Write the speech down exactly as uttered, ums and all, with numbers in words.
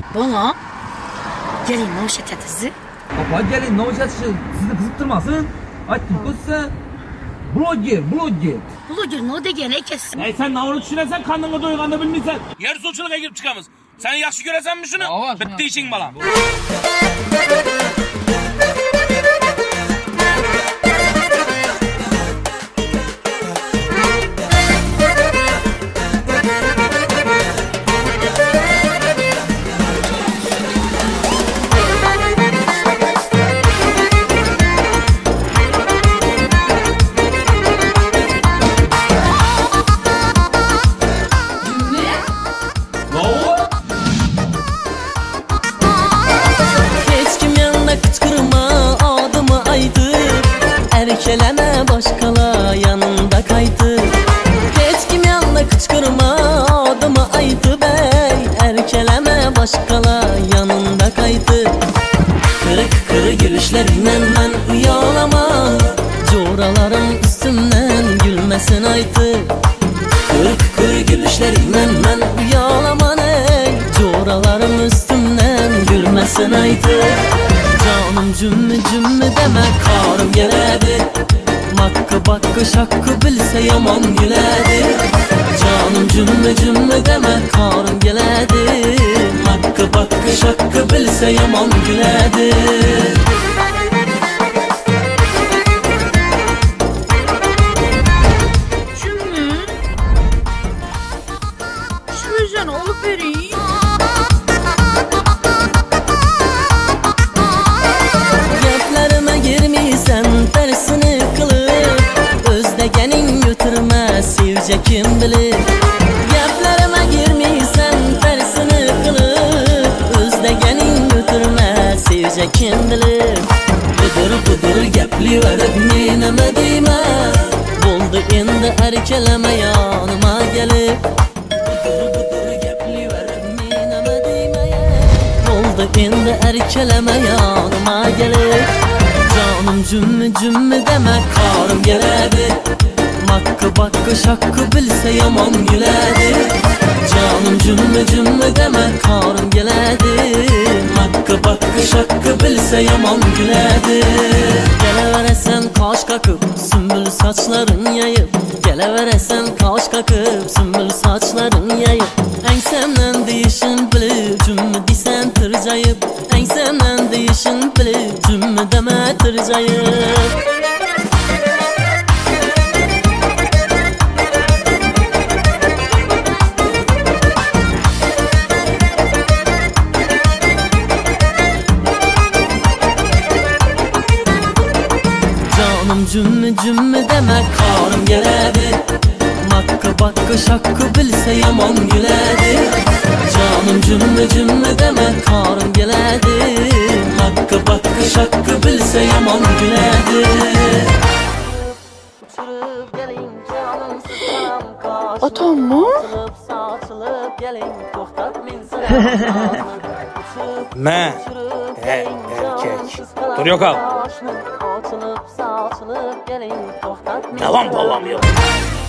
Bana gelin Novşat atısı. Apa gelin Novşat sizni kızıktırmasın. Aytdim ki size blogger, blogger. Blogger ne degen ekesin? Ey sen navını düşünesen karnını doyuganda bilmeysen. Yer solçuluğa girip çıkamız. Sen yaxşı göresen mi şunu? Bitti işin balam. Erkeleme başkala yanında kaydı. Hiç kim yanına kıçkırma adımı aydı bey. Erkeleme başkala yanında kaydı. Kırık kırık gülüşlerinden ben uyalamam. Coralarım üstümden gülmesin aydı. Kırık kırık gülüşlerinden ben uyalamam ey. Coralarım üstümden gülmesin aydı. Canım cümmü cümmü deme karım geledi. Makkı bakkı şakkı bilse yaman güledi. Canım cümmü cümmü deme karım geledi. Makkı bakkı şakkı bilse yaman güledi. Cümmü? Şu yüzden olup vereyim. Tersini kılıp özdegenin götürmez sevce kim bilir. Geplerime girmeysen tersini kılıp özdegenin götürmez sevce kim bilir. Budur budur gepli verip neyneme deyme. Buldu endi erkeleme yanıma gelip. Budur budur gepli verip neyneme deyme. Buldu endi erkeleme yanıma gelip. Canım cümmü cümmü deme karım geledi. Makkı bakkı şakkı bilse yaman güledi. Canım cümmü cümmü deme karım geledi. Makkı bakkı şakkı bilse yaman güledi. Geleveresen kaş kakıp sümbül saçların yayıp. Geleveresen kaş kakıp sümbül saçların yayıp. Ensemden değişin bilip cümmü disen tırcayıp. Ensemden değişin bilip cümmü deme tırcayıp. Canım cümmü cümmü deme karım geledi. Makkı bakkı şakkı bilse yaman güledi. Canım cümmü cümmü deme karım geledi. Makkı bakkı şakkı bilse yaman güledi. Atam mı? Me. He, erkek. Dur yok al. Devam babam yok.